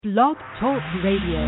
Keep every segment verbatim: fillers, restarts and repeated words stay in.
Blog Talk Radio.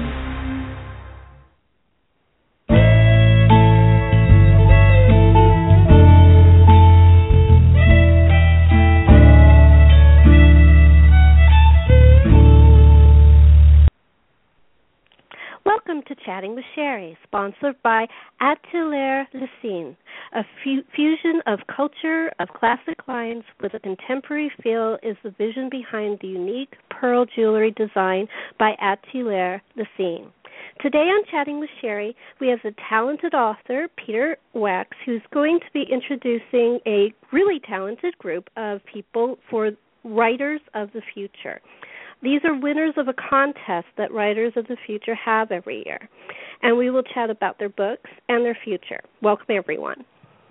Welcome to Chatting with Sherry, sponsored by Atelier Lessine, a fu- fusion of culture of classic lines with a contemporary feel is the vision behind the unique pearl jewelry design by Atelier Lessine. Today on Chatting with Sherry, we have the talented author, Peter Wax, who's going to be introducing a really talented group of people for writers of the future. These are winners of a contest that Writers of the Future have every year, and we will chat about their books and their future. Welcome, everyone.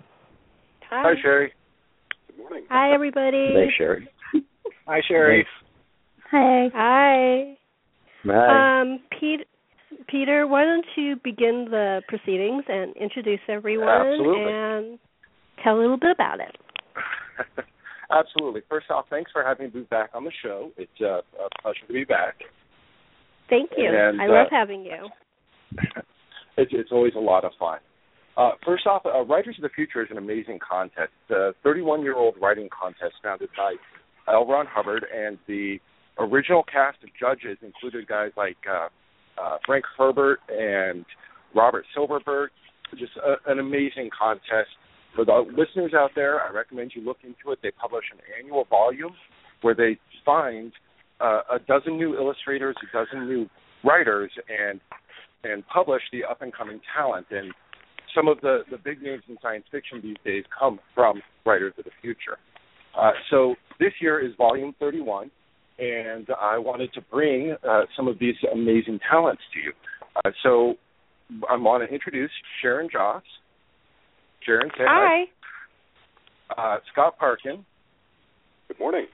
Hi, Hi Sherry. Good morning. Hi, everybody. Hey, Sherry. Hi, Sherry. Hey. Hi. Hi. Um, Pete, Peter, why don't you begin the proceedings and introduce everyone Absolutely. and tell a little bit about it. Absolutely. First off, thanks for having me back on the show. It's uh, a pleasure to be back. Thank you. And, I love uh, having you. it's, it's always a lot of fun. Uh, first off, uh, Writers of the Future is an amazing contest. The thirty-one-year-old writing contest founded by L. Ron Hubbard, and the original cast of judges included guys like uh, uh, Frank Herbert and Robert Silverberg. Just a, an amazing contest. For the listeners out there, I recommend you look into it. They publish an annual volume where they find uh, a dozen new illustrators, a dozen new writers, and and publish the up-and-coming talent. And some of the, the big names in science fiction these days come from Writers of the Future. Uh, so this year is volume thirty-one, and I wanted to bring uh, some of these amazing talents to you. Uh, so I want to introduce Sharon Joss. Sharon, say hi. Hi. Uh, Scott Parkin. Good morning.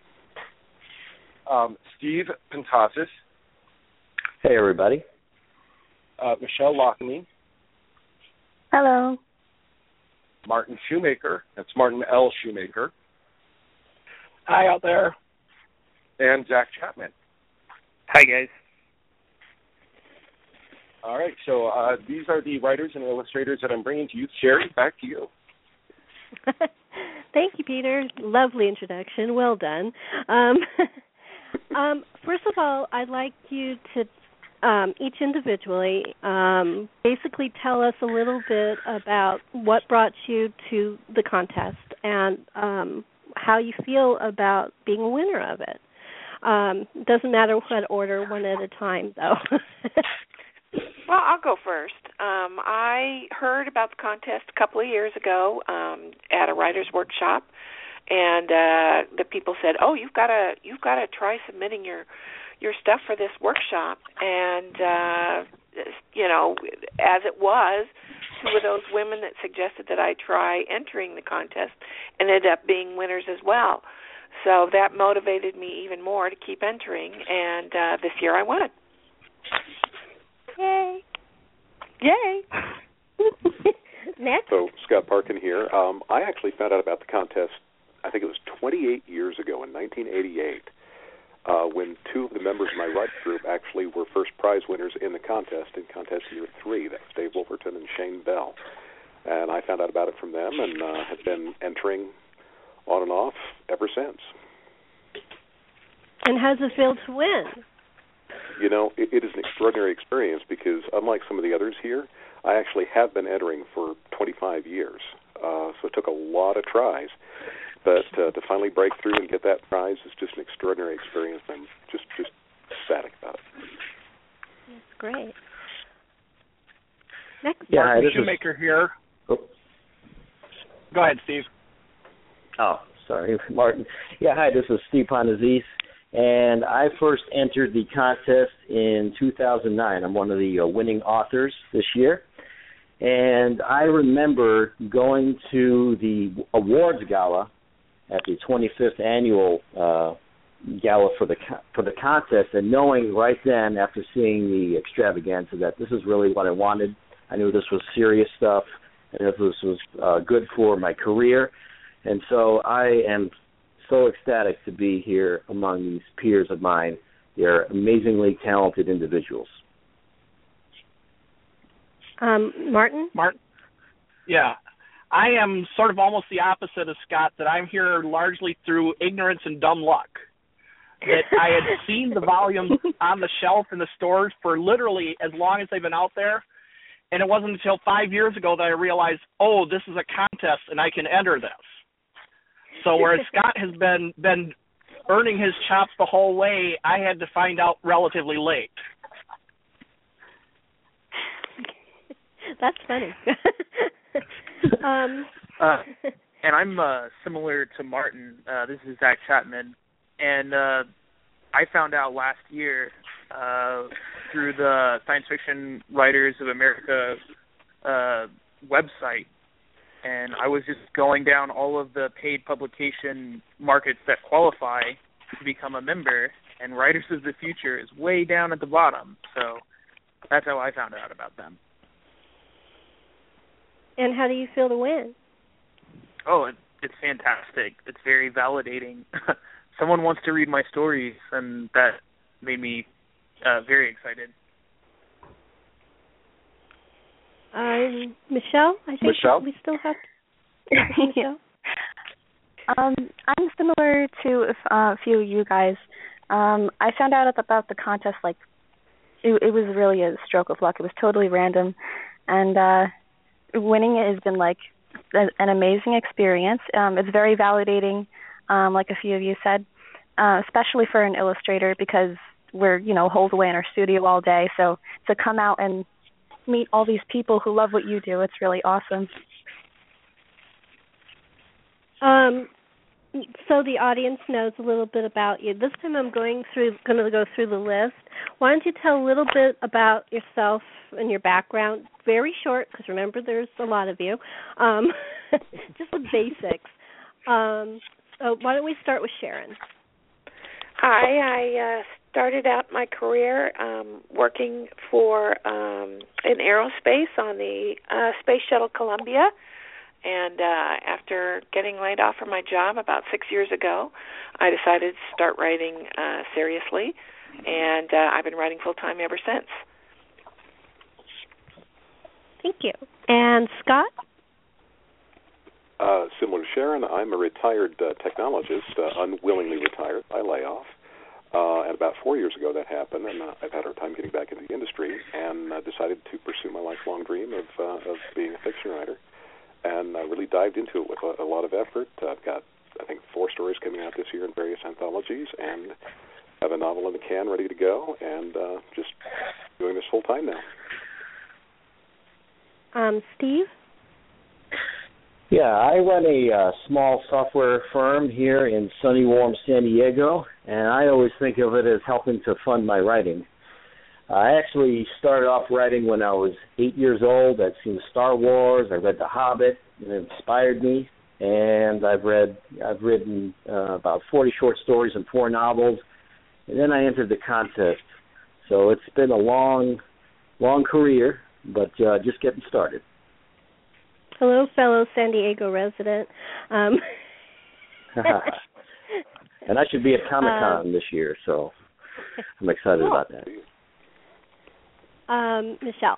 Um, Steve Pantasis. Hey, everybody. Uh, Michelle Lockney. Hello. Martin Shoemaker. That's Martin L. Shoemaker. Hi out there. And Zach Chapman. Hi, guys. All right, so uh, these are the writers and illustrators that I'm bringing to you. Sherry, back to you. Thank you, Peter. Lovely introduction. Well done. Um, um, first of all, I'd like you to um, each individually um, basically tell us a little bit about what brought you to the contest and um, how you feel about being a winner of it. Um, doesn't matter what order, one at a time, though. Well, I'll go first. Um, I heard about the contest a couple of years ago um, at a writer's workshop, and uh, the people said, "Oh, you've got to you've got to try submitting your your stuff for this workshop." And uh, you know, as it was, two of those women that suggested that I try entering the contest ended up being winners as well. So that motivated me even more to keep entering, and uh, this year I won. Yay. Yay. Next. So, Scott Parkin here. Um, I actually found out about the contest, I think it was twenty-eight years ago in nineteen eighty-eight, uh, when two of the members of my writing group actually were first prize winners in the contest, in contest year three. That's Dave Wolverton and Shane Bell. And I found out about it from them and uh, have been entering on and off ever since. And how does it feel to win? You know, it, it is an extraordinary experience because, unlike some of the others here, I actually have been entering for twenty-five years. Uh, so it took a lot of tries. But uh, to finally break through and get that prize is just an extraordinary experience. I'm just, just ecstatic about it. That's great. Next. Yeah, Martin hi, Shoemaker is... here. Oh. Go ahead, Steve. Oh, sorry, Martin. Yeah, hi, this is Steve Pantasis. And I first entered the contest in two thousand nine. I'm one of the uh, winning authors this year. And I remember going to the awards gala at the twenty-fifth annual uh, gala for the for the contest, and knowing right then, after seeing the extravaganza, that this is really what I wanted. I knew this was serious stuff, and this was uh, good for my career. And so I am so ecstatic to be here among these peers of mine They're amazingly talented individuals. Um, Martin? Martin? Yeah. I am sort of almost the opposite of Scott, that I'm here largely through ignorance and dumb luck. That I had seen the volumes on the shelf in the stores for literally as long as they've been out there, and it wasn't until five years ago that I realized, oh, this is a contest and I can enter this. So whereas Scott has been been earning his chops the whole way, I had to find out relatively late. That's funny. um, uh, and I'm uh, similar to Martin. Uh, this is Zach Chapman, and uh, I found out last year uh, through the Science Fiction Writers of America uh, website, and I was just going down all of the paid publication markets that qualify to become a member, and Writers of the Future is way down at the bottom. So that's how I found out about them. And how do you feel to win? Oh, it, it's fantastic. It's very validating. Someone wants to read my stories, and that made me uh, very excited. Um, Michelle, I think Michelle? we still have to... Michelle? Um, I'm similar to uh, a few of you guys. Um, I found out about the contest, like, it, it was really a stroke of luck. It was totally random. And uh, winning it has been, like, an amazing experience. Um, it's very validating, um, like a few of you said, uh, especially for an illustrator because we're, you know, holed away in our studio all day. So to come out and meet all these people who love what you do, it's really awesome. Um, so the audience knows a little bit about you. This time I'm going through, going to go through the list. Why don't you tell a little bit about yourself and your background? Very short, because remember there's a lot of you. Um, just the basics. Um, so why don't we start with Sharon? Hi, I uh, started out my career um, working for um, in aerospace on the uh, Space Shuttle Columbia. And uh, after getting laid off from my job about six years ago, I decided to start writing uh, seriously, and uh, I've been writing full-time ever since. Thank you. And Scott? Uh, similar to Sharon, I'm a retired uh, technologist, uh, unwillingly retired by layoff. Uh, and about four years ago that happened, and uh, I've had a hard time getting back into the industry, and uh, decided to pursue my lifelong dream of, uh, of being a fiction writer. And I really dived into it with a, a lot of effort. Uh, I've got, I think, four stories coming out this year in various anthologies, and have a novel in the can ready to go, and uh, just doing this full time now. Um, Steve? Yeah, I run a uh, small software firm here in sunny, warm San Diego, and I always think of it as helping to fund my writing. I actually started off writing when I was eight years old. I'd seen Star Wars. I read The Hobbit, and it inspired me. And I've read, I've written uh, about forty short stories and four novels. And then I entered the contest. So it's been a long, long career, but uh, just getting started. Hello, fellow San Diego resident. Um. And I should be at Comic-Con um, this year, so I'm excited cool. about that. Um, Michelle.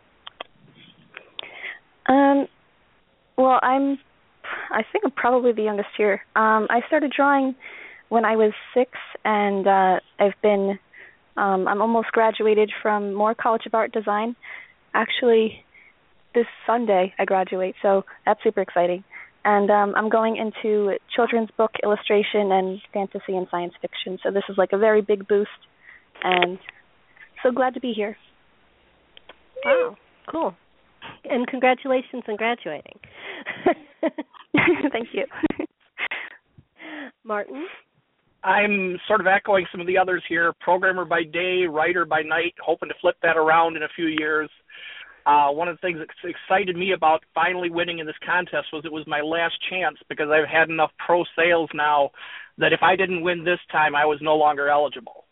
Um, well, I'm, I think I'm probably the youngest here. Um, I started drawing when I was six, and uh, I've been, um, I'm almost graduated from Moore College of Art Design. Actually, this Sunday I graduate, so that's super exciting. And um, I'm going into children's book illustration and fantasy and science fiction, so this is like a very big boost, and so glad to be here. Wow, cool. And congratulations on graduating. Thank you. Martin? I'm sort of echoing some of the others here, programmer by day, writer by night, hoping to flip that around in a few years. Uh, one of the things that excited me about finally winning in this contest was it was my last chance because I've had enough pro sales now that if I didn't win this time, I was no longer eligible.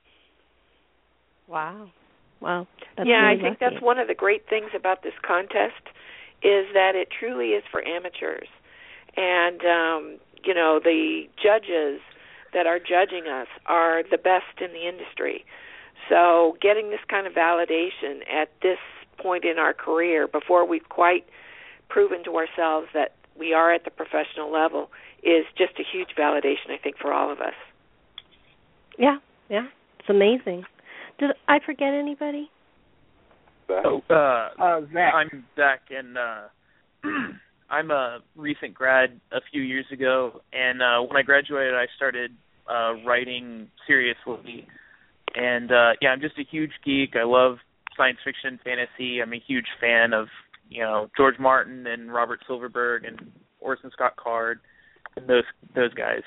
Wow. Wow. That's yeah, really I think lucky. that's one of the great things about this contest is that it truly is for amateurs. And, um, you know, the judges that are judging us are the best in the industry. So getting this kind of validation at this point in our career, before we've quite proven to ourselves that we are at the professional level, is just a huge validation, I think, for all of us. Yeah, yeah. It's amazing. Did I forget anybody? Oh, uh, uh, Zach. I'm Zach, and uh, I'm a recent grad a few years ago, and uh, when I graduated, I started uh, writing seriously. And, uh, yeah, I'm just a huge geek. I love science fiction, fantasy. I'm a huge fan of, you know, George Martin and Robert Silverberg and Orson Scott Card and those those guys.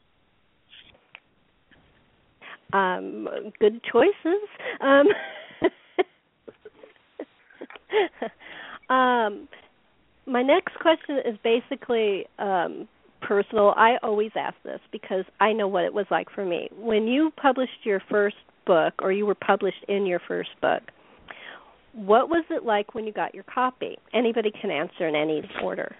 Um, good choices. Um, um, my next question is basically um, personal. I always ask this because I know what it was like for me. When you published your first book, or you were published in your first book, what was it like when you got your copy? Anybody can answer in any order.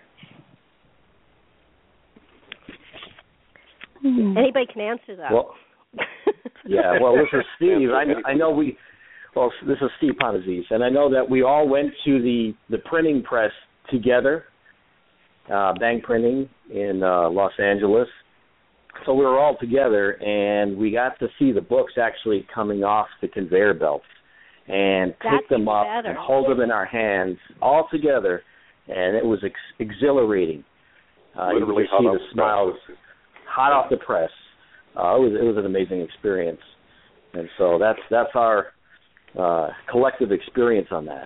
Hmm. Anybody can answer that. Well, yeah, well, this is Steve. I, I know we, well, this is Steve Ponazis, and I know that we all went to the, the printing press together, uh, Bang Printing in uh, Los Angeles. So we were all together, and we got to see the books actually coming off the conveyor belts and That's pick them up better. and hold them in our hands all together, and it was ex- exhilarating. Uh, you could see the smiles hot off the press. Uh, it was it was an amazing experience, and so that's that's our uh, collective experience on that.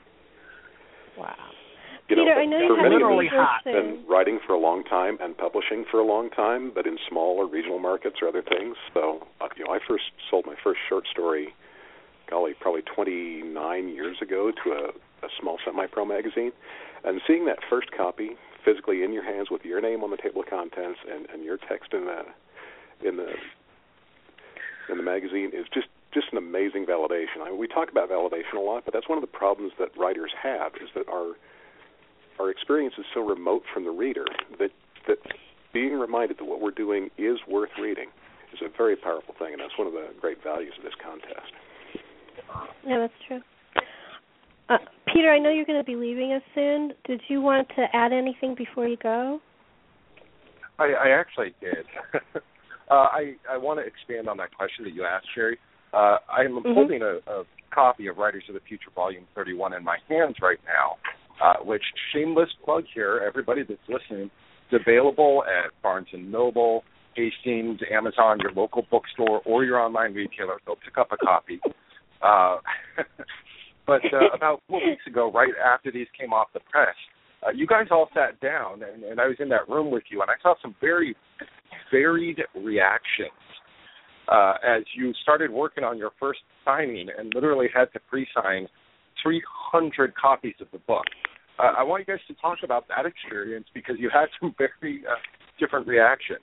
Wow. You Peter, know, I know for you have many really of us, hot. been writing for a long time and publishing for a long time, but in small or regional markets or other things. So, uh, you know, I first sold my first short story, golly, probably twenty-nine years ago to a, a small semi-pro magazine, and seeing that first copy physically in your hands with your name on the table of contents and, and your text in the in the in the magazine is just just an amazing validation. I mean, we talk about validation a lot, but that's one of the problems that writers have, is that our our experience is so remote from the reader that that being reminded that what we're doing is worth reading is a very powerful thing, and that's one of the great values of this contest. Yeah, that's true. Uh, Peter, I know you're going to be leaving us soon. Did you want to add anything before you go? I, I actually did. uh, I, I want to expand on that question that you asked, Sherry. Uh, I'm mm-hmm. holding a, a copy of Writers of the Future Volume thirty-one in my hands right now, uh, which, shameless plug here, everybody that's listening, it's available at Barnes and Noble, Hastings, Amazon, your local bookstore, or your online retailer. So pick up a copy. Uh, but uh, about four weeks ago, right after these came off the press, uh, you guys all sat down, and, and I was in that room with you, and I saw some very varied reactions uh, as you started working on your first signing and literally had to pre-sign three hundred copies of the book. Uh, I want you guys to talk about that experience because you had some very uh, different reactions.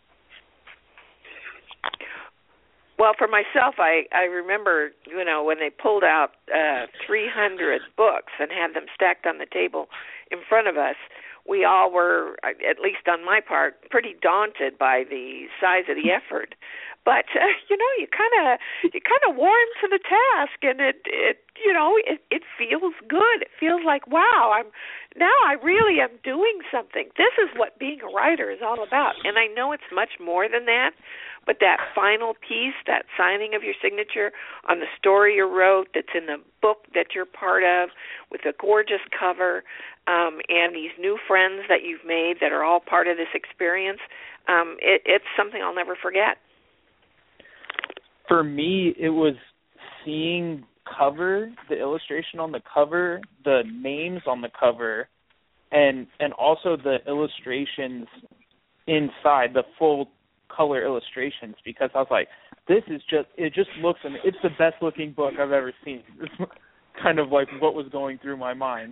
Well, for myself, I, I remember, you know, when they pulled out uh, three hundred books and had them stacked on the table in front of us, we all were, at least on my part, pretty daunted by the size of the effort. But uh, you know, you kind of you kind of warm to the task, and it it you know it it feels good. It feels like, wow, I'm now I really am doing something. This is what being a writer is all about. And I know it's much more than that. But that final piece, that signing of your signature on the story you wrote that's in the book that you're part of with a gorgeous cover um, and these new friends that you've made that are all part of this experience, um, it, it's something I'll never forget. For me, it was seeing cover, the illustration on the cover, the names on the cover, and and also the illustrations inside, the full color illustrations, because I was like, this is just, it just looks, and it's the best looking book I've ever seen. It's kind of like what was going through my mind.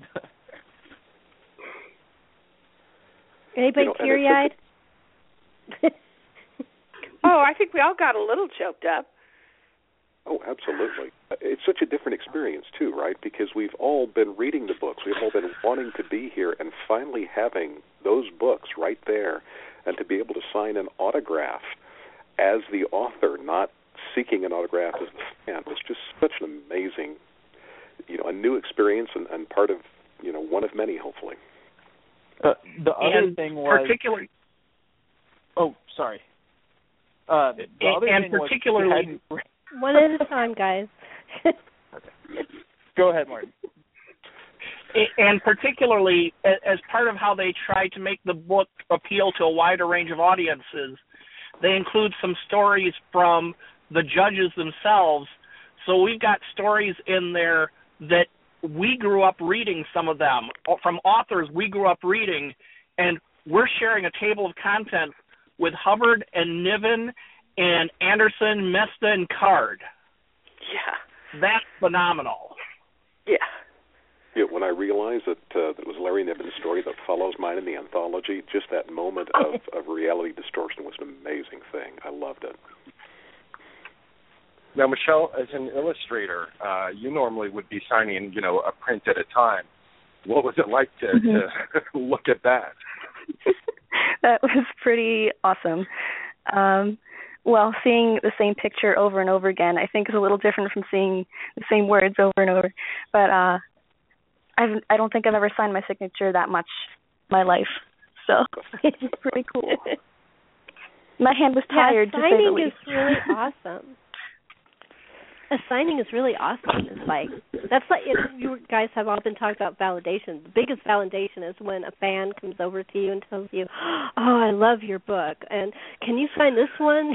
Anybody you know, teary-eyed? Oh, I think we all got a little choked up. Oh, absolutely. It's such a different experience, too, right? Because we've all been reading the books. We've all been wanting to be here, and finally having those books right there and to be able to sign an autograph as the author, not seeking an autograph as a fan, was just such an amazing, you know, a new experience and, and part of, you know, one of many, hopefully. Uh, the other and thing was particularly. Oh, sorry. Uh, the and, other and thing particularly, was one at a time, guys. Go ahead, Martin. And particularly, as part of how they try to make the book appeal to a wider range of audiences, they include some stories from the judges themselves. So we've got stories in there that we grew up reading, some of them, from authors we grew up reading, and we're sharing a table of contents with Hubbard and Niven and Anderson, Mesta, and Card. Yeah. That's phenomenal. Yeah. Yeah, when I realized that uh, that was Larry Niven's story that follows mine in the anthology, just that moment of, of reality distortion was an amazing thing. I loved it. Now, Michelle, as an illustrator, uh, you normally would be signing, you know, a print at a time. What was it like to, mm-hmm. to look at that? That was pretty awesome. Um, well, seeing the same picture over and over again, I think is a little different from seeing the same words over and over. But uh, I've, I don't think I've ever signed my signature that much in my life. So it's pretty cool. My hand was tired, yeah, to say the signing least. is really awesome. A signing is really awesome. It's like that's like it, you guys have all been talking about validation. The biggest validation is when a fan comes over to you and tells you, "Oh, I love your book, and can you sign this one?"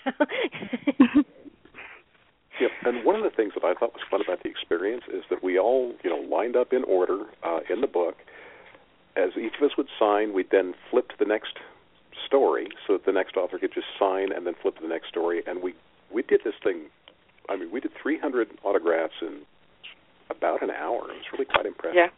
Yeah, and one of the things that I thought was fun about the experience is that we all, you know, lined up in order uh, in the book. As each of us would sign, we'd then flip to the next story, so that the next author could just sign and then flip to the next story. And we we did this thing. I mean, we did three hundred autographs in about an hour. It was really quite impressive. Yeah.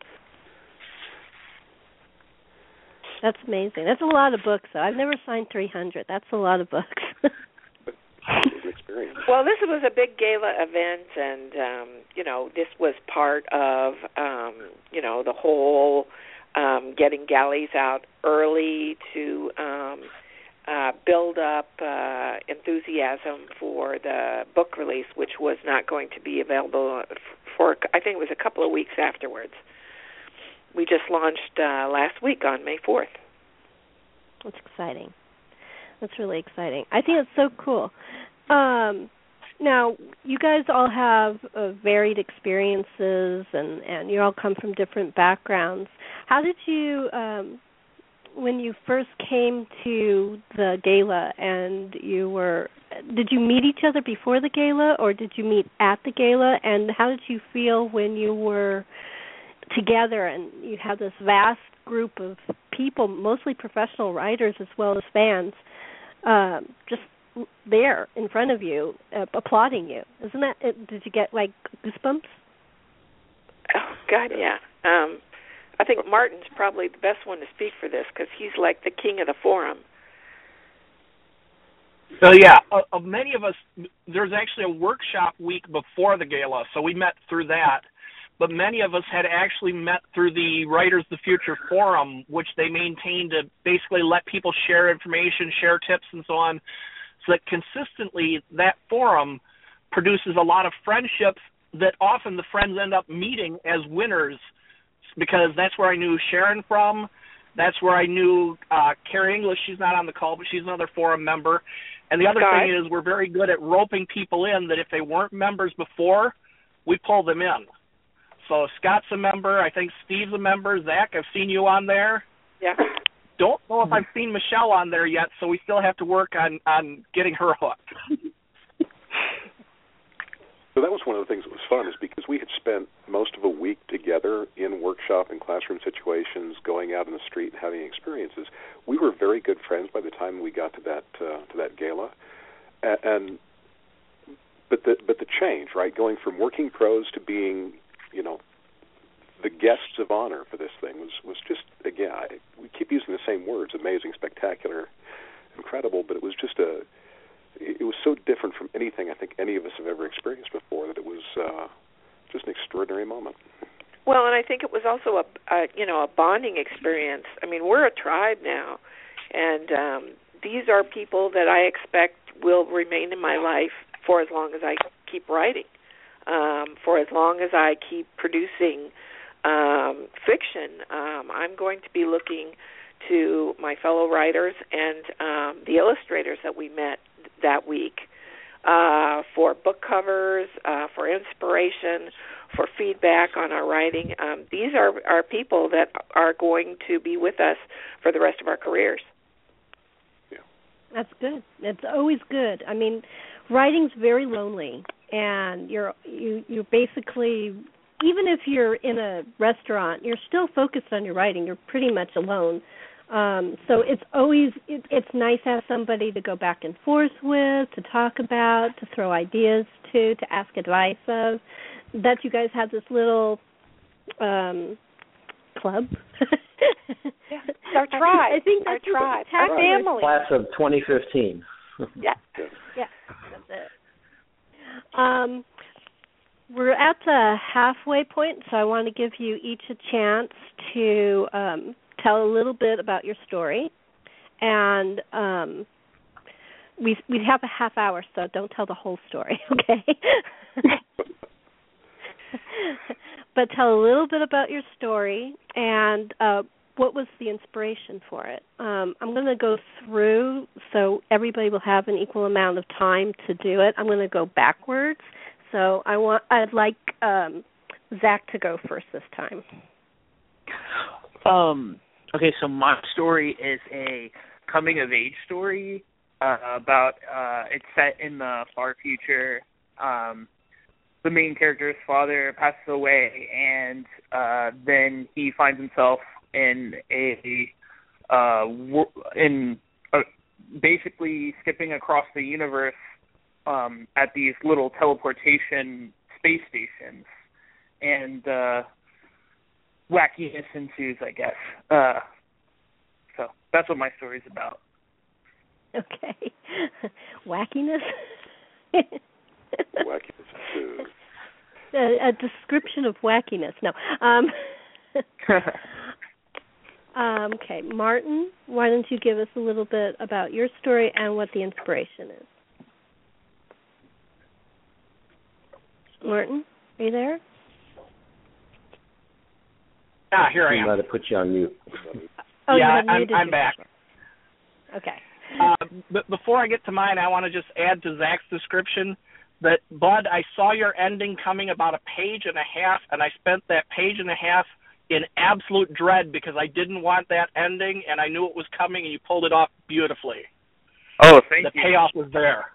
That's amazing. That's a lot of books, though. I've never signed three hundred. That's a lot of books. It was an experience. Well, this was a big gala event, and, um, you know, this was part of, um, you know, the whole um, getting galleys out early to um, uh, build up uh, enthusiasm for the book release, which was not going to be available for, I think it was a couple of weeks afterwards. We just launched uh, last week on May fourth. That's exciting. That's really exciting. I think it's so cool. Um, now, you guys all have uh, varied experiences, and, and you all come from different backgrounds. How did you, um, when you first came to the gala and you were, did you meet each other before the gala, or did you meet at the gala? And how did you feel when you were together and you had this vast group of people, mostly professional writers as well as fans, um, just there in front of you, uh, applauding you? Isn't that? Did you get like goosebumps? Oh God, yeah. Um, I think Martin's probably the best one to speak for this because he's like the king of the forum. So yeah, uh, many of us. There's actually a workshop week before the gala, so we met through that. But many of us had actually met through the Writers of the Future forum, which they maintain to basically let people share information, share tips, and so on, so that consistently that forum produces a lot of friendships that often the friends end up meeting as winners, because that's where I knew Sharon from. That's where I knew uh, Carrie English. She's not on the call, but she's another forum member. And the other Scott. thing is we're very good at roping people in that if they weren't members before, we pull them in. So Scott's a member. I think Steve's a member. Zach, I've seen you on there. Yeah. Don't know if I've seen Michelle on there yet, so we still have to work on, on getting her hooked. So that was one of the things that was fun, is because we had spent most of a week together in workshop and classroom situations, going out in the street and having experiences. We were very good friends by the time we got to that uh, to that gala, and, and but the but the change, right, going from working pros to being, you know, the guests of honor for this thing was, was just, again, I, we keep using the same words, amazing, spectacular, incredible, but it was just a, it was so different from anything I think any of us have ever experienced before that it was uh, just an extraordinary moment. Well, and I think it was also a, a, you know, a bonding experience. I mean, we're a tribe now, and um, these are people that I expect will remain in my life for as long as I keep writing, um, for as long as I keep producing um, fiction. Um, I'm going to be looking to my fellow writers and um, the illustrators that we met that week uh, for book covers, uh, for inspiration, for feedback on our writing. Um, these are, are people that are going to be with us for the rest of our careers. Yeah. That's good. It's always good. I mean, writing's very lonely, and you're you you're basically, even if you're in a restaurant, you're still focused on your writing. You're pretty much alone. Um, so it's always it, it's nice to have somebody to go back and forth with, to talk about, to throw ideas to, to ask advice of. That you guys have this little um, club. Yeah, it's our tribe. I think that's our tribe, our family. Class of twenty fifteen. Yeah, yeah, that's it. Um, we're at the halfway point, so I want to give you each a chance to um, tell a little bit about your story, and um, we we have a half hour, so don't tell the whole story, okay? But tell a little bit about your story and uh, what was the inspiration for it. Um, I'm going to go through so everybody will have an equal amount of time to do it. I'm going to go backwards. So I want I'd like um, Zach to go first this time. Um. Okay, so my story is a coming of age story uh, about. Uh, it's set in the far future. Um, the main character's father passes away, and uh, then he finds himself in a uh, in a, basically skipping across the universe um, at these little teleportation space stations, and uh, wackiness ensues, I guess. Uh, so that's what my story's about. Okay, wackiness. Wackiness ensues. A, a description of wackiness. No. Um, um, okay, Martin, why don't you give us a little bit about your story and what the inspiration is? Martin, are you there? Ah, here I am. I'm going to put you on mute. Oh, yeah, you I'm, I'm back. Okay. Uh, but before I get to mine, I want to just add to Zach's description that, Bud, I saw your ending coming about a page and a half, and I spent that page and a half in absolute dread because I didn't want that ending, and I knew it was coming, and you pulled it off beautifully. Oh, thank the you. The payoff was there.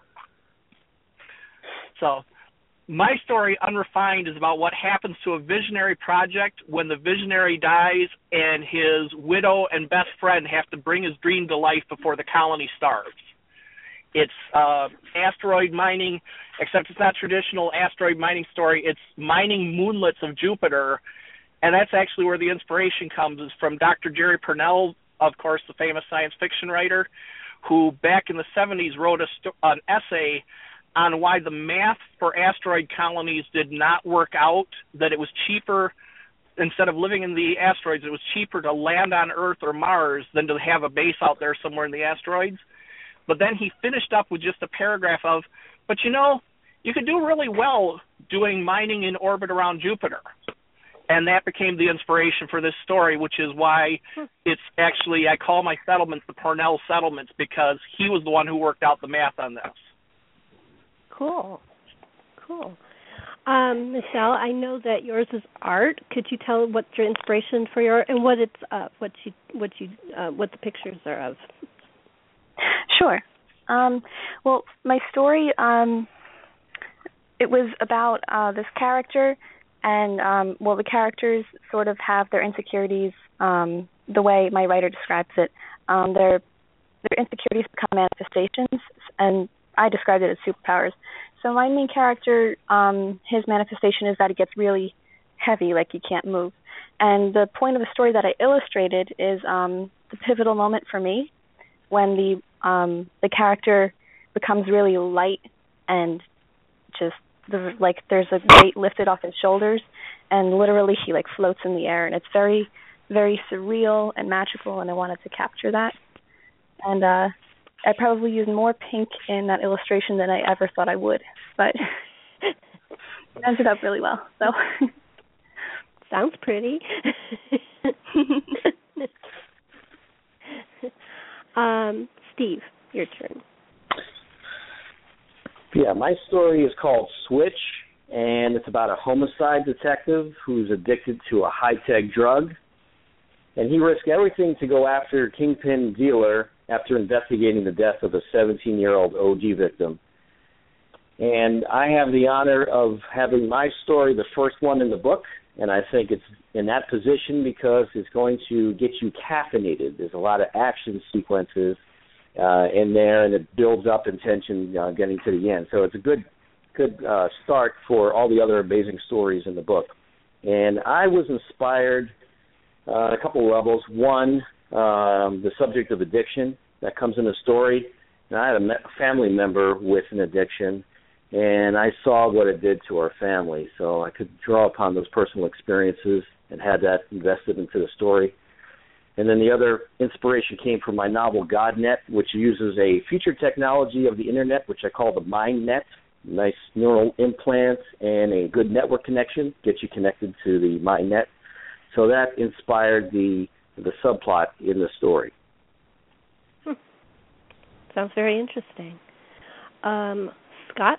So my story, Unrefined, is about what happens to a visionary project when the visionary dies and his widow and best friend have to bring his dream to life before the colony starves. It's uh, asteroid mining, except it's not traditional asteroid mining story. It's mining moonlets of Jupiter, and that's actually where the inspiration comes, is from Doctor Jerry Pournelle, of course, the famous science fiction writer, who back in the seventies wrote a st- an essay on why the math for asteroid colonies did not work out, that it was cheaper, instead of living in the asteroids, it was cheaper to land on Earth or Mars than to have a base out there somewhere in the asteroids. But then he finished up with just a paragraph of, but you know, you could do really well doing mining in orbit around Jupiter. And that became the inspiration for this story, which is why it's actually, I call my settlements the Pournelle settlements, because he was the one who worked out the math on this. Cool. Cool. Um, Michelle, I know that yours is art. Could you tell what your inspiration for your art and what it's uh, what you what you uh, what the pictures are of? Sure. Um, well, my story, um, it was about uh, this character, and um, well, the characters sort of have their insecurities um, the way my writer describes it. Um, their their insecurities become manifestations, and I described it as superpowers. So my main character, um, his manifestation is that he gets really heavy, like he can't move. And the point of the story that I illustrated is um, the pivotal moment for me, when the um, the character becomes really light and just the, like there's a weight lifted off his shoulders, and literally he like floats in the air, and it's very, very surreal and magical, and I wanted to capture that. And uh, I probably used more pink in that illustration than I ever thought I would, but it ended up really well. So sounds pretty. um, Steve, your turn. Yeah, my story is called Switch, and it's about a homicide detective who's addicted to a high-tech drug, and he risks everything to go after a kingpin dealer after investigating the death of a seventeen-year-old O G victim. And I have the honor of having my story the first one in the book, and I think it's in that position because it's going to get you caffeinated. There's a lot of action sequences uh, in there, and it builds up in tension uh, getting to the end. So it's a good good uh, start for all the other amazing stories in the book. And I was inspired uh, on a couple of levels. One, um, the subject of addiction that comes in the story. And I had a me- family member with an addiction, and I saw what it did to our family. So I could draw upon those personal experiences and had that invested into the story. And then the other inspiration came from my novel GodNet, which uses a future technology of the Internet, which I call the MindNet. Nice neural implants and a good network connection gets you connected to the MindNet. So that inspired the the subplot in the story. Hmm. Sounds very interesting. Um, Scott?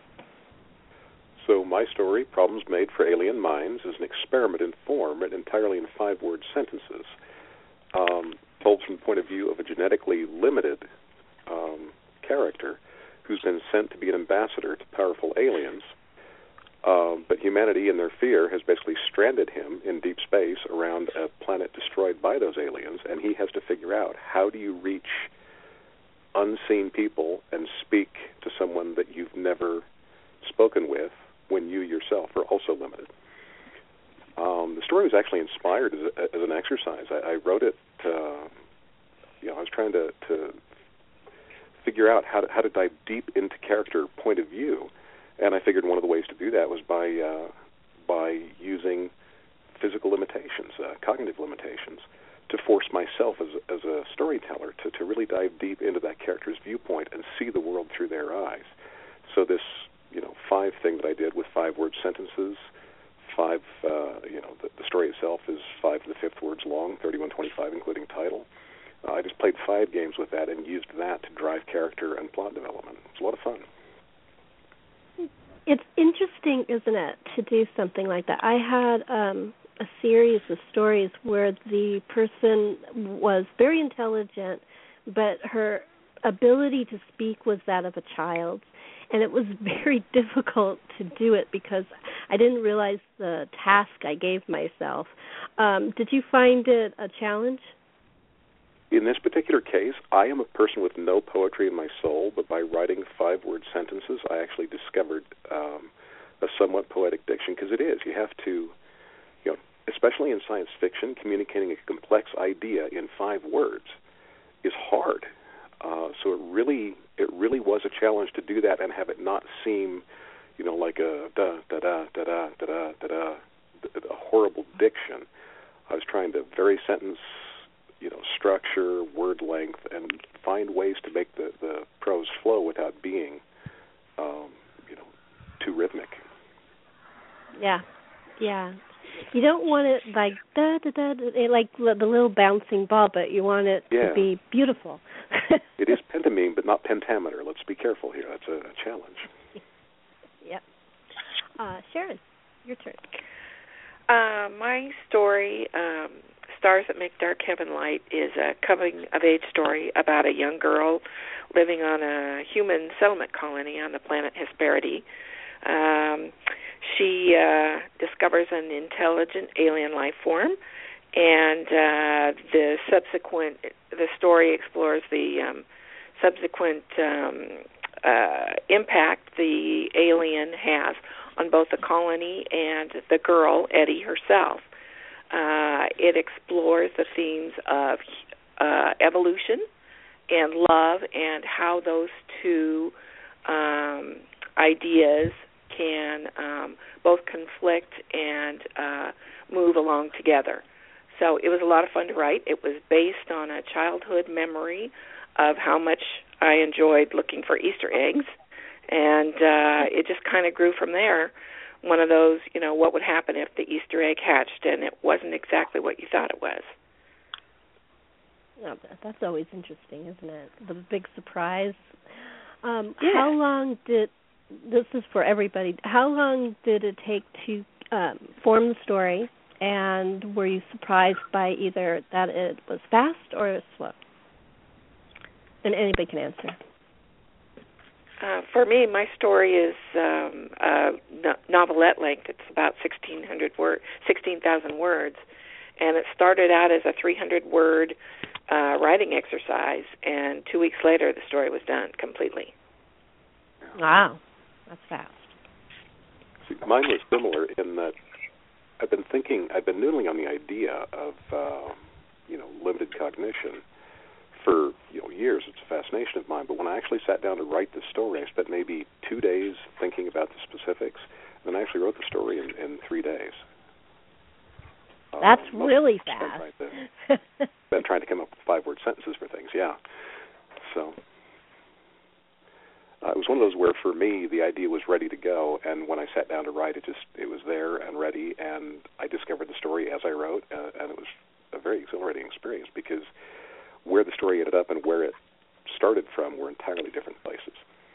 So my story, Problems Made for Alien Minds, is an experiment in form written entirely in five-word sentences, um, told from the point of view of a genetically limited um, character who's been sent to be an ambassador to powerful aliens. Um, but humanity, in their fear, has basically stranded him in deep space around a planet destroyed by those aliens, and he has to figure out how do you reach unseen people and speak to someone that you've never spoken with when you yourself are also limited. Um, the story was actually inspired as, a, as an exercise. I, I wrote it, uh, you know, I was trying to, to figure out how to, how to dive deep into character point of view, and I figured one of the ways to do that was by uh, by using physical limitations, uh, cognitive limitations, to force myself as a, as a storyteller to, to really dive deep into that character's viewpoint and see the world through their eyes. So this, you know, five thing that I did with five-word sentences, five, uh, you know, the, the story itself is five to the fifth words long, thirty-one twenty-five including title. Uh, I just played five games with that and used that to drive character and plot development. It's a lot of fun. It's interesting, isn't it, to do something like that? I had um, a series of stories where the person was very intelligent, but her ability to speak was that of a child. And it was very difficult to do it because I didn't realize the task I gave myself. Um, did you find it a challenge? In this particular case, I am a person with no poetry in my soul, but by writing five-word sentences, I actually discovered um, a somewhat poetic diction, because it is. You have to, you know, especially in science fiction, communicating a complex idea in five words is hard. Uh, so it really, it really was a challenge to do that and have it not seem, you know, like a da da da da da da da da da, a horrible diction. I was trying to vary sentence, you know, structure, word length, and find ways to make the, the prose flow without being, um, you know, too rhythmic. Yeah, yeah. You don't want it like da da da, da like the little bouncing ball, but you want it yeah. to be beautiful. It is pentameme, but not pentameter. Let's be careful here. That's a, a challenge. Yep. Uh, Sharon, your turn. Uh, my story, um, Stars That Make Dark Heaven Light, is a coming-of-age story about a young girl living on a human settlement colony on the planet Hesperity. Um, she uh, discovers an intelligent alien life form, and uh, the subsequent, the story explores the um, subsequent um, uh, impact the alien has on both the colony and the girl, Eddie herself. Uh, it explores the themes of uh, evolution and love and how those two um, ideas can um, both conflict and uh, move along together. So it was a lot of fun to write. It was based on a childhood memory of how much I enjoyed looking for Easter eggs, and uh, it just kind of grew from there. One of those, you know, what would happen if the Easter egg hatched and it wasn't exactly what you thought it was. Oh, that's always interesting, isn't it? The big surprise. Um, yeah. How long did, this is for everybody, how long did it take to um, form the story, and were you surprised by either that it was fast or slow? And anybody can answer. Uh, for me, my story is um, a no- novelette length. It's about sixteen hundred word, sixteen thousand words, and it started out as a three hundred word uh, writing exercise, and two weeks later, the story was done completely. Wow, that's fast. See, mine was similar in that I've been thinking, I've been noodling on the idea of, uh, you know, limited cognition for, you know, years. It's a fascination of mine. But when I actually sat down to write the story, I spent maybe two days thinking about the specifics, and then I actually wrote the story in, in three days. That's uh, really fast. Been, been trying to come up with five-word sentences for things, yeah. So uh, it was one of those where, for me, the idea was ready to go, and when I sat down to write, it just it was there and ready, and I discovered the story as I wrote, uh, and it was a very exhilarating experience because where the story ended up and where it started from were entirely different places.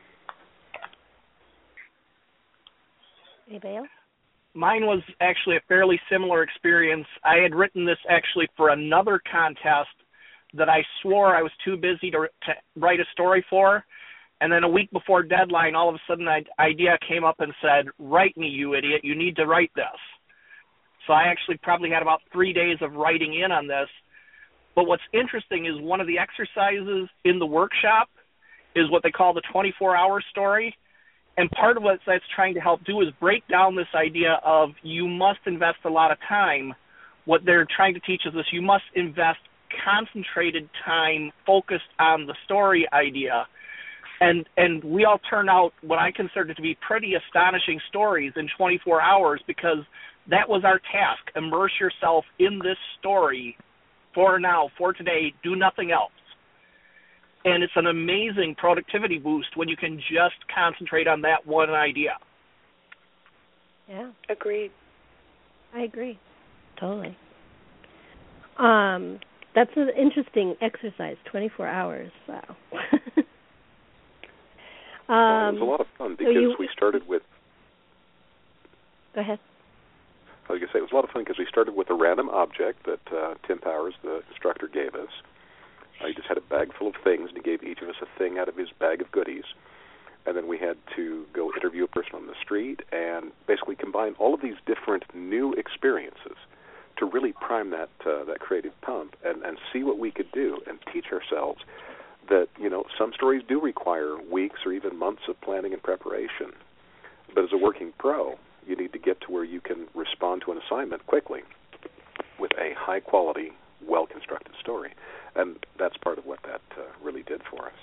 Anybody else? Mine was actually a fairly similar experience. I had written this actually for another contest that I swore I was too busy to, to write a story for, and then a week before deadline, all of a sudden an idea came up and said, "Write me, you idiot, you need to write this." So I actually probably had about three days of writing in on this. But what's interesting is one of the exercises in the workshop is what they call the twenty-four hour story. And part of what that's trying to help do is break down this idea of you must invest a lot of time. What they're trying to teach us is you must invest concentrated time focused on the story idea. And and we all turn out what I consider to be pretty astonishing stories in twenty-four hours because that was our task. Immerse yourself in this story for now, for today, do nothing else. And it's an amazing productivity boost when you can just concentrate on that one idea. Yeah. Agreed. I agree. Totally. Um, that's an interesting exercise, twenty-four hours. Wow. um, well, it was a lot of fun because so you, we started with... Go ahead. I was going to say, it was a lot of fun because we started with a random object that uh, Tim Powers, the instructor, gave us. Uh, he just had a bag full of things, and he gave each of us a thing out of his bag of goodies. And then we had to go interview a person on the street and basically combine all of these different new experiences to really prime that uh, that creative pump and, and see what we could do and teach ourselves that, you know, some stories do require weeks or even months of planning and preparation. But as a working pro, you need to get to where you can respond to an assignment quickly with a high-quality, well-constructed story. And that's part of what that uh, really did for us.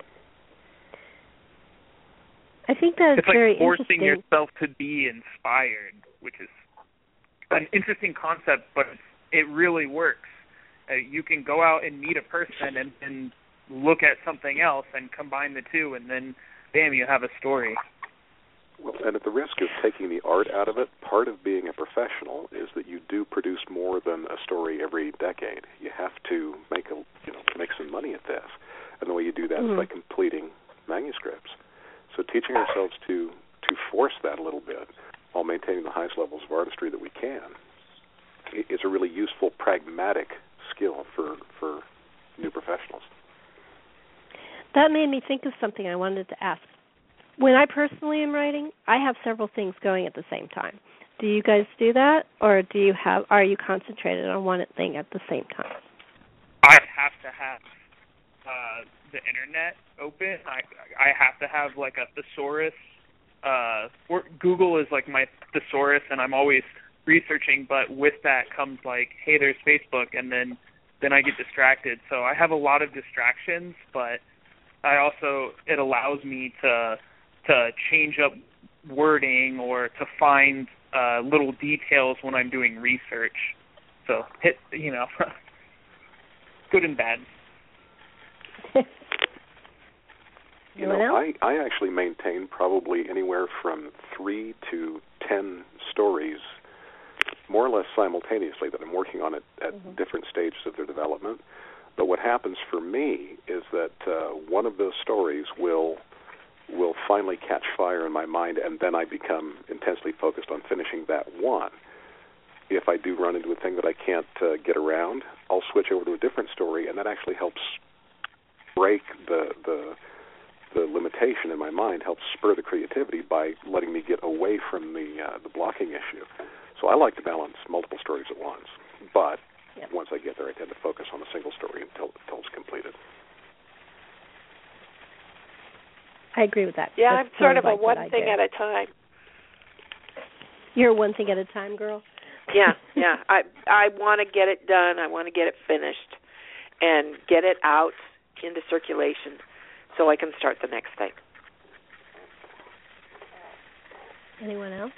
I think that's it's like very forcing interesting. yourself to be inspired, which is an interesting concept, but it really works. Uh, you can go out and meet a person and, and look at something else and combine the two, and then, bam, you have a story. Well, and at the risk of taking the art out of it, part of being a professional is that you do produce more than a story every decade. You have to make a, you know, make some money at this, and the way you do that mm-hmm. is by completing manuscripts. So teaching ourselves to to force that a little bit while maintaining the highest levels of artistry that we can is a really useful, pragmatic skill for for new professionals. That made me think of something I wanted to ask. When I personally am writing, I have several things going at the same time. Do you guys do that, or do you have? Are you concentrated on one thing at the same time? I have to have uh, the internet open. I I have to have like a thesaurus. Uh, or Google is like my thesaurus, and I'm always researching. But with that comes like, hey, there's Facebook, and then then I get distracted. So I have a lot of distractions, but I also it allows me to. to change up wording or to find uh, little details when I'm doing research. So, hit you know, good and bad. You know, I, I actually maintain probably anywhere from three to ten stories, more or less simultaneously, that I'm working on at, at mm-hmm. different stages of their development. But what happens for me is that uh, one of those stories will will finally catch fire in my mind, and then I become intensely focused on finishing that one. If I do run into a thing that I can't uh, get around, I'll switch over to a different story, and that actually helps break the the the limitation in my mind, helps spur the creativity by letting me get away from the uh, the blocking issue. So I like to balance multiple stories at once, but yep. once I get there, I tend to focus on a single story until, until it's completed. I agree with that. Yeah, That's I'm sort of like a one thing at a time. You're a one thing at a time girl? Yeah, yeah. I I want to get it done. I want to get it finished and get it out into circulation so I can start the next thing. Anyone else?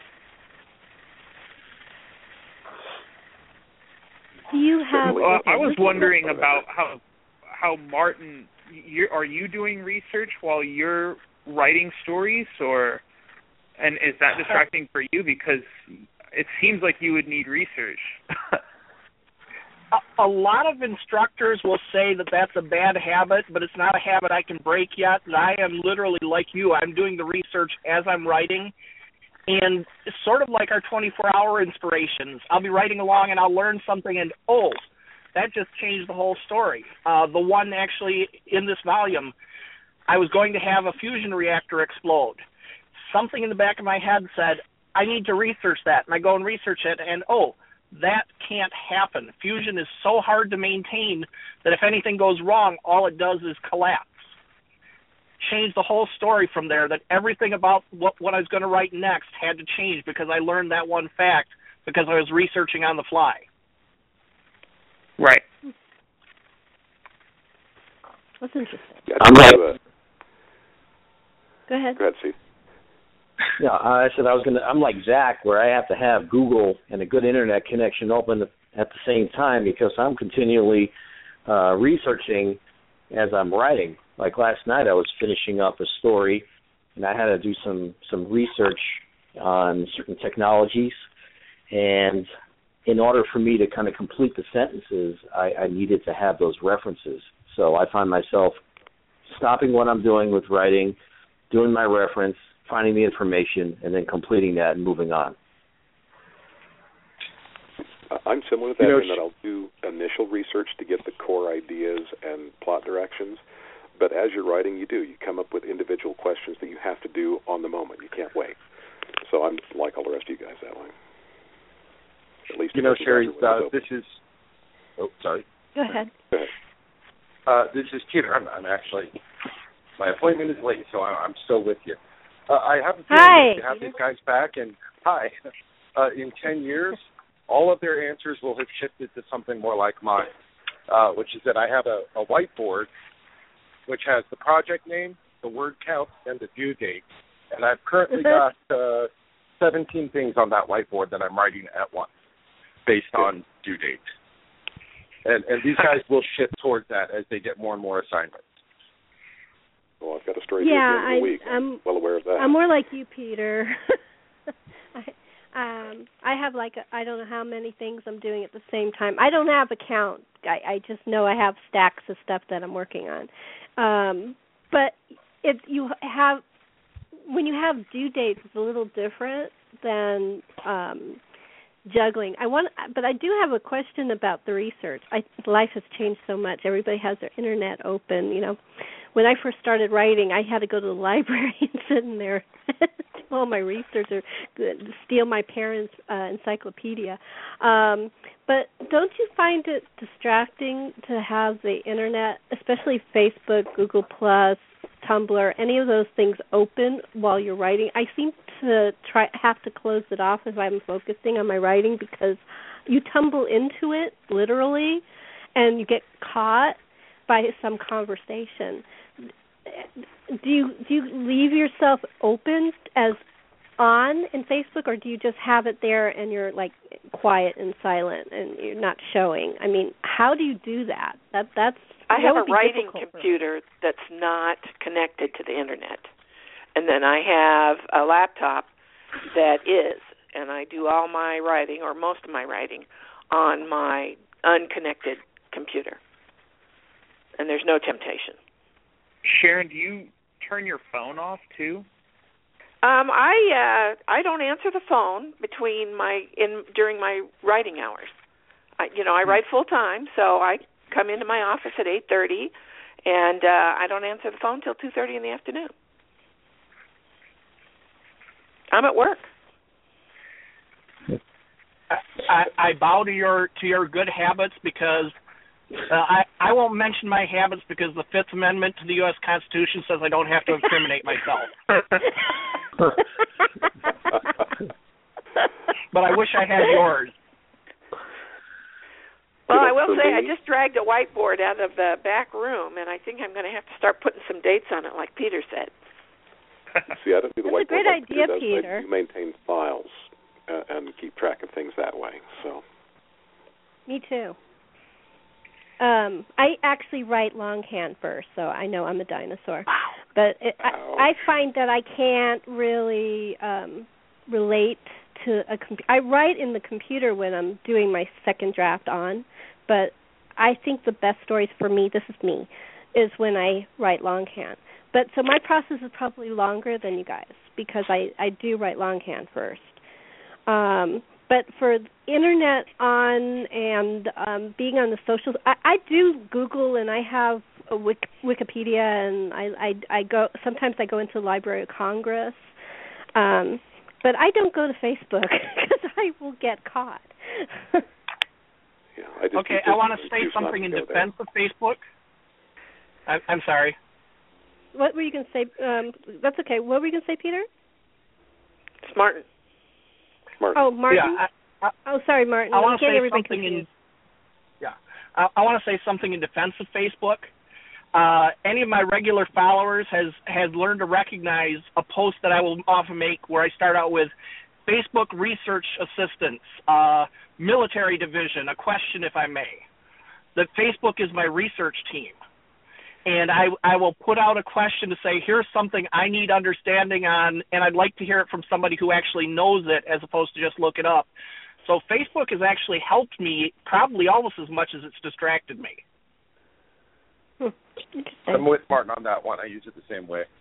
Do you have? Well, I was wondering about how how Martin, you're, are you doing research while you're writing stories, or and is that distracting for you? Because it seems like you would need research. a, a lot of instructors will say that that's a bad habit, but it's not a habit I can break yet. And I am literally like you. I'm doing the research as I'm writing. And it's sort of like our twenty-four hour inspirations. I'll be writing along and I'll learn something and, oh, that just changed the whole story. Uh, the one actually in this volume, I was going to have a fusion reactor explode. Something in the back of my head said, I need to research that. And I go and research it, and, oh, that can't happen. Fusion is so hard to maintain that if anything goes wrong, all it does is collapse. Changed the whole story from there, that everything about what, what I was going to write next had to change because I learned that one fact because I was researching on the fly. Right. That's interesting. Yeah, I'm like, uh, Go ahead. Go ahead, Steve. Yeah, I said I was gonna. I'm like Zach, where I have to have Google and a good internet connection open at the same time because I'm continually uh, researching as I'm writing. Like last night, I was finishing up a story, and I had to do some some research on certain technologies. And in order for me to kind of complete the sentences, I, I needed to have those references. So I find myself stopping what I'm doing with writing, doing my reference, finding the information, and then completing that and moving on. Uh, I'm similar to that you know, in that I'll do initial research to get the core ideas and plot directions. But as you're writing, you do. You come up with individual questions that you have to do on the moment. You can't wait. So I'm like all the rest of you guys that way. At least you know, Sherry, uh, this is. Oh, sorry. Go ahead. Go ahead. Uh, this is Peter. I'm, I'm actually. My appointment is late, so I'm, I'm still with you. Uh, I have a feeling to have these guys back, and hi. Uh, in ten years, all of their answers will have shifted to something more like mine, uh, which is that I have a, a whiteboard which has the project name, the word count, and the due date. And I've currently got uh, seventeen things on that whiteboard that I'm writing at once based on due date. And, and these guys will shift towards that as they get more and more assignments. Well, I've got a story yeah, at the end of the week. I'm, I'm well aware of that. I'm more like you, Peter. I, um, I have like a, I don't know how many things I'm doing at the same time. I don't have a count. I, I just know I have stacks of stuff that I'm working on. Um, but if you have, when you have due dates, it's a little different than um, juggling. I want, but I do have a question about the research. I, life has changed so much. Everybody has their internet open. You know, when I first started writing, I had to go to the library and sit in there, do all my research, or steal my parents' uh, encyclopedia. Um, but don't you find it distracting to have the internet, especially Facebook, Google Plus, Tumblr, any of those things open while you're writing? I seem to try have to close it off if I'm focusing on my writing because you tumble into it literally, and you get caught by some conversation. Do you do you leave yourself open as on in Facebook, or do you just have it there and you're like quiet and silent and you're not showing? I mean, how do you do that? That that's I have that a would be writing difficult for me. computer that's not connected to the internet, and then I have a laptop that is, and I do all my writing or most of my writing on my unconnected computer, and there's no temptation. Sharon, do you turn your phone off too? Um, I uh, I don't answer the phone between my in during my writing hours. I, you know, I write full time, so I come into my office at eight thirty, and uh, I don't answer the phone till two thirty in the afternoon. I'm at work. I, I bow to your to your good habits because uh, I I won't mention my habits because the Fifth Amendment to the U S Constitution says I don't have to incriminate myself. But I wish I had yours. Well, I will say I just dragged a whiteboard out of the back room, and I think I'm going to have to start putting some dates on it, like Peter said. See, I don't do the That's a whiteboard great like idea, does. Peter. I do maintain files uh, and keep track of things that way. So. Me too. Um, I actually write longhand first, so I know I'm a dinosaur. Wow. But it, I, I find that I can't really um, relate to a computer. I write in the computer when I'm doing my second draft on, but I think the best stories for me, this is me, is when I write longhand. But so my process is probably longer than you guys because I, I do write longhand first. Um, but for internet on and um, being on the socials, I, I do Google and I have a Wik- Wikipedia and I, I I go sometimes I go into the Library of Congress, um, but I don't go to Facebook because I will get caught. Yeah, I just okay, I want to say something in defense there. of Facebook. I, I'm sorry. What were you going to say? Um, that's okay. What were you going to say, Peter? It's Martin. Martin. Oh, Martin. Yeah, I, I, oh, sorry, Martin. I want to say everybody something confused. in. Yeah, I, I want to say something in defense of Facebook. Uh, any of my regular followers has has learned to recognize a post that I will often make where I start out with Facebook research assistance, uh, military division, a question if I may. That Facebook is my research team. And I, I will put out a question to say, here's something I need understanding on, and I'd like to hear it from somebody who actually knows it as opposed to just look it up. So Facebook has actually helped me probably almost as much as it's distracted me. Hmm. I'm with Martin on that one. I use it the same way.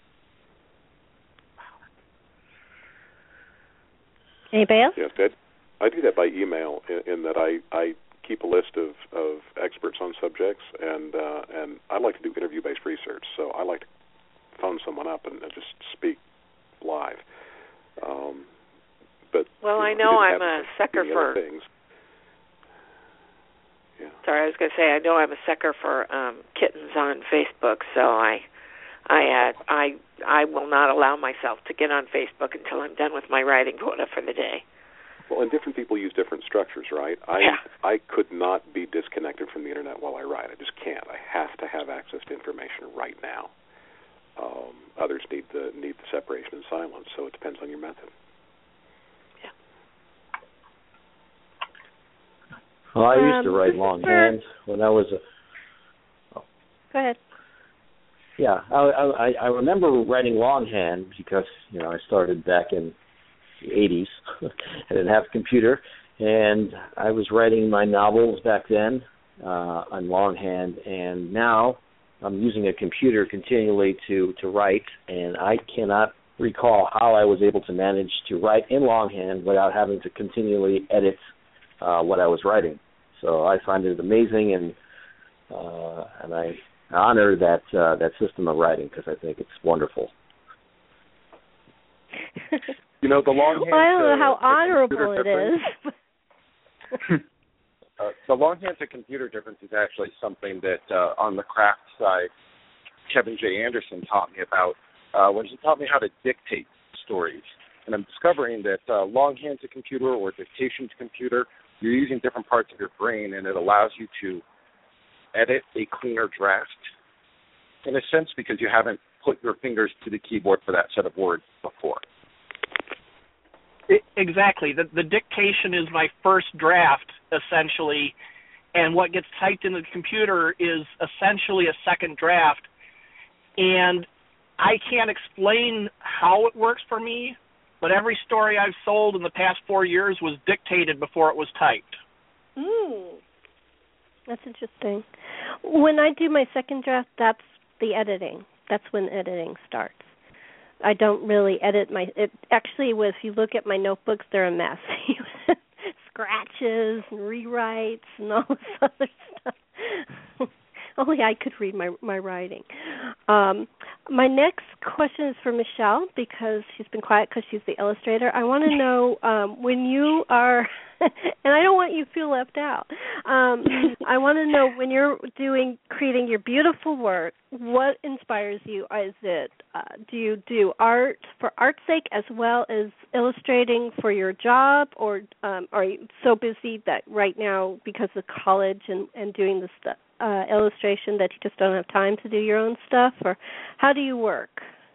Anybody else? Yes, Ed. I do that by email in, in that I, I keep a list of, of experts on subjects, and uh, and I like to do interview-based research, so I like to phone someone up and, and just speak live. Um, but Well, you I know I'm have a sucker for... things. Yeah. Sorry, I was going to say I know I'm a sucker for um, kittens on Facebook, so I, I, uh, I, I will not allow myself to get on Facebook until I'm done with my writing quota for the day. Well, and different people use different structures, right? I yeah. I could not be disconnected from the internet while I write. I just can't. I have to have access to information right now. Um, others need the need the separation and silence, so it depends on your method. Yeah. Well, I used to Um, write this is longhand when I was a. Oh. Go ahead. Yeah, I, I I remember writing longhand because you know I started back in the eighties. I didn't have a computer, and I was writing my novels back then uh, on longhand, and now I'm using a computer continually to, to write, and I cannot recall how I was able to manage to write in longhand without having to continually edit uh, what I was writing. So I find it amazing, and uh, and I honor that uh, that system of writing because I think it's wonderful. You know, the longhand. Well, I don't know to, how to honorable it difference, is. uh, the longhand to computer difference is actually something that uh, on the craft side, Kevin J. Anderson taught me about uh, when he taught me how to dictate stories. And I'm discovering that uh, longhand to computer or dictation to computer, you're using different parts of your brain, and it allows you to edit a cleaner draft, in a sense, because you haven't put your fingers to the keyboard for that set of words before. It, exactly. The, the dictation is my first draft, essentially, and what gets typed into the computer is essentially a second draft. And I can't explain how it works for me, but every story I've sold in the past four years was dictated before it was typed. Mm. That's interesting. When I do my second draft, that's the editing. That's when editing starts. I don't really edit my. It actually, if you look at my notebooks, they're a mess. Scratches and rewrites and all this other stuff. Only I could read my my writing. Um, my next question is for Michelle because she's been quiet because she's the illustrator. I want to know um, when you are, and I don't want you to feel left out. Um, I want to know when you're doing creating your beautiful work, what inspires you? Is it uh, do you do art for art's sake as well as illustrating for your job, or um, are you so busy that right now because of college and, and doing the stuff? Uh, illustration that you just don't have time to do your own stuff, or how do you work?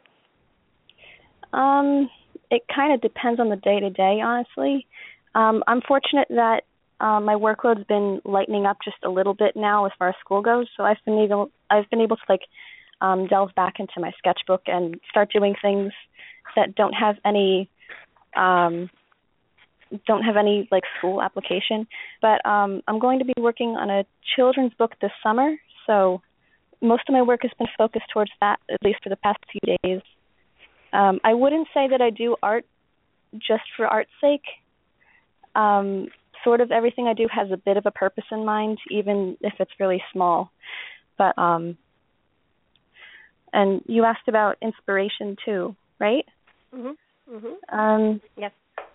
Um, it kind of depends on the day to day, honestly. Um, I'm fortunate that um, my workload's been lightening up just a little bit now as far as school goes, so I've been able I've been able to like um, delve back into my sketchbook and start doing things that don't have any um, don't have any like school application, but um, I'm going to be working on a children's book this summer, so most of my work has been focused towards that, at least for the past few days. Um, I wouldn't say that I do art just for art's sake. Um, sort of everything I do has a bit of a purpose in mind, even if it's really small. But um, and you asked about inspiration too, right? Mhm. Mhm. Um, yes.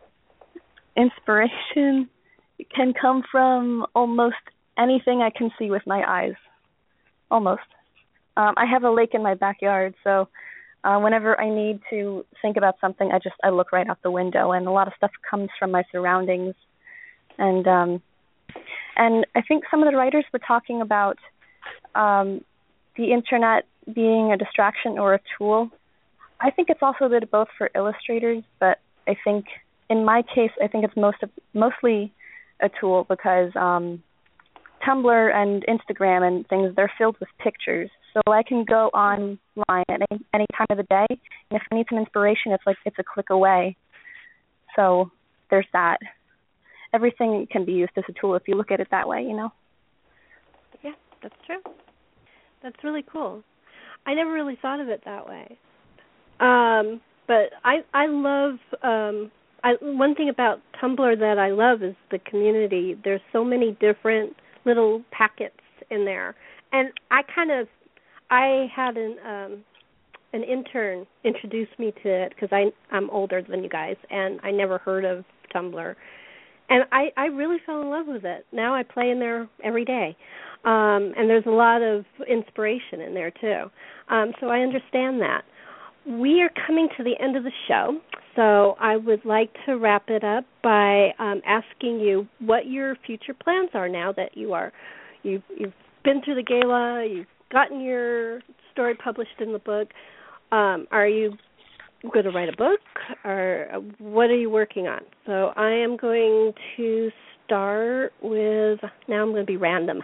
Inspiration can come from almost anything I can see with my eyes. Almost. Um, I have a lake in my backyard, so uh, whenever I need to think about something, I just I look right out the window, and a lot of stuff comes from my surroundings. And um, and I think some of the writers were talking about um, the internet being a distraction or a tool. I think it's also a bit of both for illustrators, but I think in my case, I think it's most of, mostly a tool because um, Tumblr and Instagram and things, they're filled with pictures. So I can go online at any, any time of the day, and if I need some inspiration, it's like it's a click away. So there's that. Everything can be used as a tool if you look at it that way, you know? Yeah, that's true. That's really cool. I never really thought of it that way. Um, but I I love... Um, I, one thing about Tumblr that I love is the community. There's so many different little packets in there, and I kind of, I had an um, an intern introduce me to it because I I'm older than you guys, and I never heard of Tumblr, and I I really fell in love with it. Now I play in there every day, um, and there's a lot of inspiration in there too. Um, so I understand that. We are coming to the end of the show, so I would like to wrap it up by um, asking you what your future plans are now that you are, you've, you've been through the gala, you've gotten your story published in the book. Um, are you going to write a book, or what are you working on? So I am going to start with, now I'm going to be random.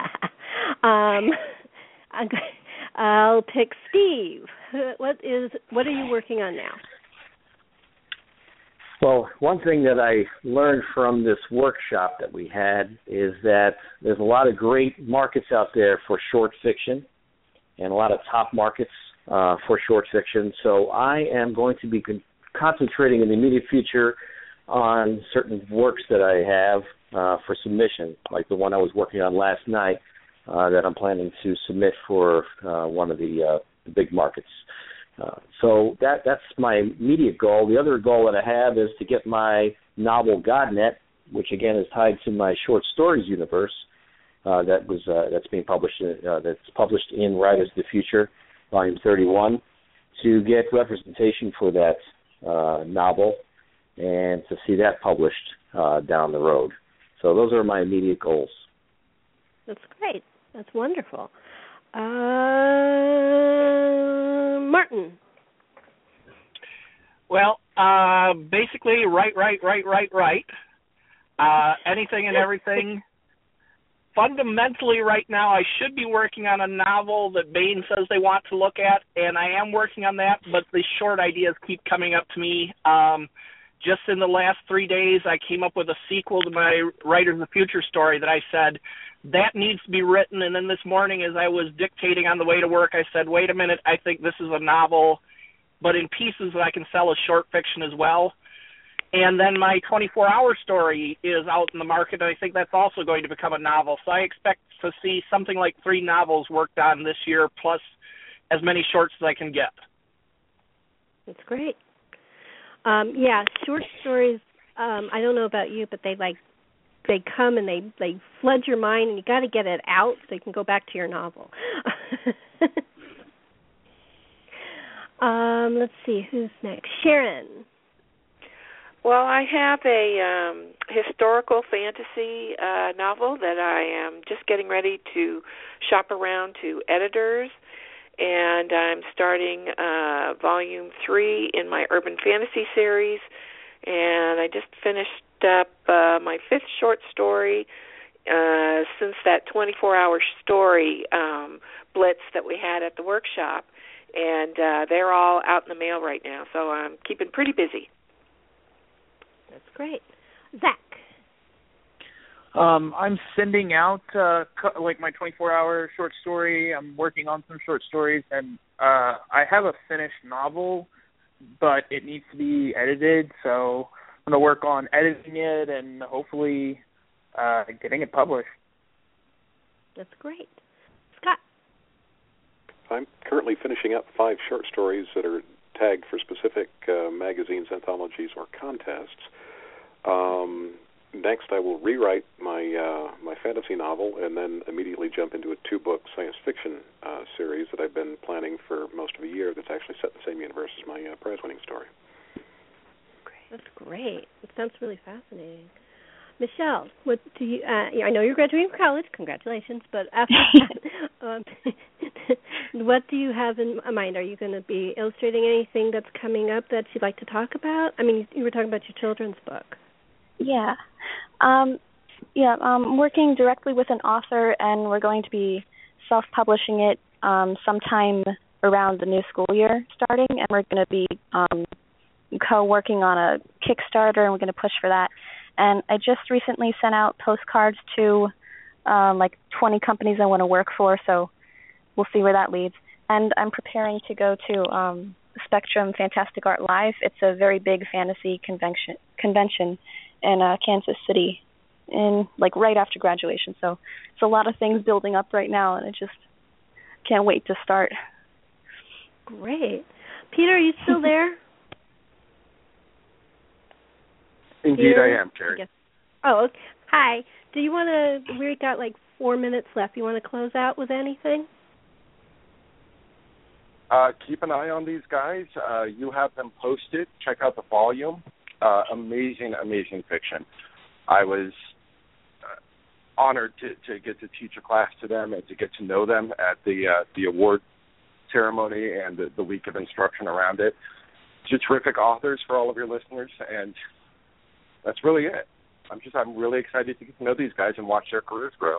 um, I'm going I'll pick Steve. What is what are you working on now? Well, one thing that I learned from this workshop that we had is that there's a lot of great markets out there for short fiction and a lot of top markets uh, for short fiction. So I am going to be con- concentrating in the immediate future on certain works that I have uh, for submission, like the one I was working on last night. Uh, that I'm planning to submit for uh, one of the, uh, the big markets. Uh, so that that's my immediate goal. The other goal that I have is to get my novel Godnet, which again is tied to my short stories universe. Uh, that was uh, that's being published. In, uh, that's published in Writers of the Future, Volume thirty-one, to get representation for that uh, novel and to see that published uh, down the road. So those are my immediate goals. That's great. That's wonderful. Uh, Martin. Well, uh, basically, right, right, right, right, right. Uh, anything and everything fundamentally right now I should be working on a novel that Baen says they want to look at, and I am working on that, but the short ideas keep coming up to me. Um, just in the last three days, I came up with a sequel to my Writers of the Future story that I said, that needs to be written, and then this morning as I was dictating on the way to work, I said, wait a minute, I think this is a novel, but in pieces that I can sell as short fiction as well. And then my twenty-four hour story is out in the market, and I think that's also going to become a novel. So I expect to see something like three novels worked on this year, plus as many shorts as I can get. That's great. Um, yeah, short stories, um, I don't know about you, but they like they come and they, they flood your mind, and you got to get it out so you can go back to your novel. um, let's see, who's next? Sharon. Well, I have a um, historical fantasy uh, novel that I am just getting ready to shop around to editors, and I'm starting uh, volume three in my urban fantasy series, and I just finished up uh, my fifth short story uh, since that twenty-four hour story um, blitz that we had at the workshop, and uh, they're all out in the mail right now, so I'm keeping pretty busy. That's great. Zach. Um, I'm sending out uh, co- like my twenty-four hour short story. I'm working on some short stories, and uh, I have a finished novel, but it needs to be edited, so I'm going to work on editing it and hopefully uh, getting it published. That's great. Scott. I'm currently finishing up five short stories that are tagged for specific uh, magazines, anthologies, or contests. Um, next, I will rewrite my uh, my fantasy novel and then immediately jump into a two-book science fiction uh, series that I've been planning for most of a year that's actually set in the same universe as my uh, prize-winning story. That's great. It sounds really fascinating. Michelle, what do you? Uh, I know you're graduating from college. Congratulations! But after that, um, what do you have in mind? Are you going to be illustrating anything that's coming up that you'd like to talk about? I mean, you were talking about your children's book. Yeah, um, yeah. I'm working directly with an author, and we're going to be self-publishing it um, sometime around the new school year starting, and we're going to be um, co-working on a Kickstarter, and we're going to push for that. And I just recently sent out postcards to um, like twenty companies I want to work for, so we'll see where that leads. And I'm preparing to go to um, Spectrum Fantastic Art Live. It's a very big fantasy convention convention in uh, Kansas City, in like right after graduation. So it's a lot of things building up right now, and I just can't wait to start. Great. Peter, are you still there? Indeed, I am, Carrie. I oh, okay. Hi. Do you want to? We got like four minutes left. You want to close out with anything? Uh, keep an eye on these guys. Uh, you have them posted. Check out the volume. Uh, amazing, amazing fiction. I was uh, honored to, to get to teach a class to them and to get to know them at the uh, the award ceremony and the, the week of instruction around it. Two terrific authors for all of your listeners, and that's really it. I'm just I'm really excited to get to know these guys and watch their careers grow.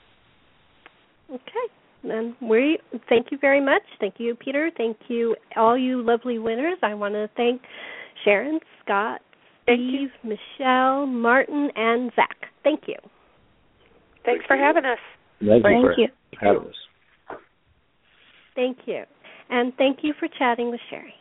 Okay. Then we thank you very much. Thank you, Peter. Thank you, all you lovely winners. I want to thank Sharon, Scott, Steve, Michelle, Martin, and Zach. Thank you. Thanks for having us. Thank, thank you. you. For having us. Thank you. And thank you for chatting with Sherry.